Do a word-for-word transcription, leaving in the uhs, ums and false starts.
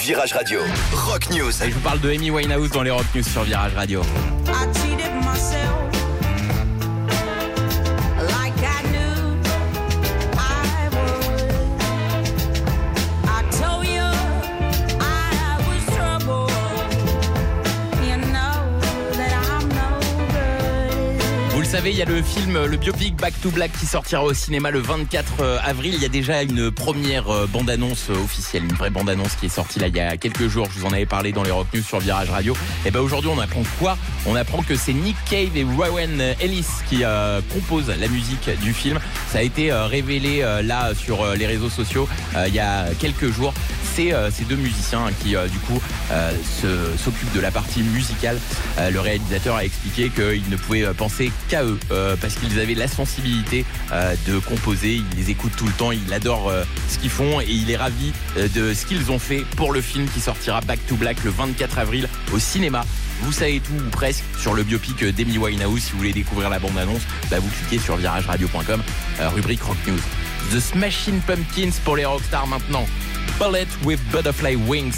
Virage Radio, Rock News. Et je vous parle de Amy Winehouse dans les Rock News sur Virage Radio. Vous savez, il y a le film, le biopic Back to Black qui sortira au cinéma le vingt-quatre avril. Il y a déjà une première bande-annonce officielle, une vraie bande-annonce qui est sortie là il y a quelques jours. Je vous en avais parlé dans les Rock News sur Virage Radio. Et ben aujourd'hui, on apprend quoi ? On apprend que c'est Nick Cave et Rowan Ellis qui euh, composent la musique du film. Ça a été euh, révélé euh, là sur euh, les réseaux sociaux euh, il y a quelques jours. C'est euh, ces deux musiciens qui euh, du coup euh, se, s'occupent de la partie musicale. Euh, le réalisateur a expliqué qu'il ne pouvait penser qu'à eux euh, parce qu'ils avaient la sensibilité euh, de composer. Il les écoute tout le temps, il adore euh, ce qu'ils font et il est ravi euh, de ce qu'ils ont fait pour le film qui sortira Back to Black le vingt-quatre avril au cinéma. Vous savez tout ou presque sur le biopic d'Amy Winehouse. Si vous voulez découvrir la bande-annonce, bah vous cliquez sur virage radio point com, euh, rubrique Rock News. The Smashing Pumpkins pour les rockstars maintenant. Bullet with Butterfly Wings.